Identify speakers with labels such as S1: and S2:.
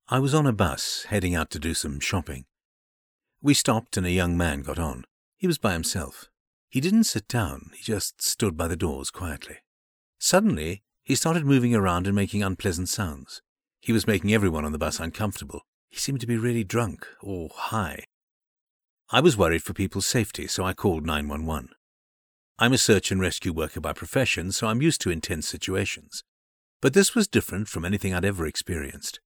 S1: I was on a bus, heading out to do some shopping. We stopped and a young man got on. He was by himself. He didn't sit down, he just stood by the doors quietly. Suddenly, he started moving around and making unpleasant sounds. He was making everyone on the bus uncomfortable. He seemed to be really drunk or high. I was worried for people's safety, so I called 911. I'm a search and rescue worker by profession, so I'm used to intense situations. But this was different from anything I'd ever experienced.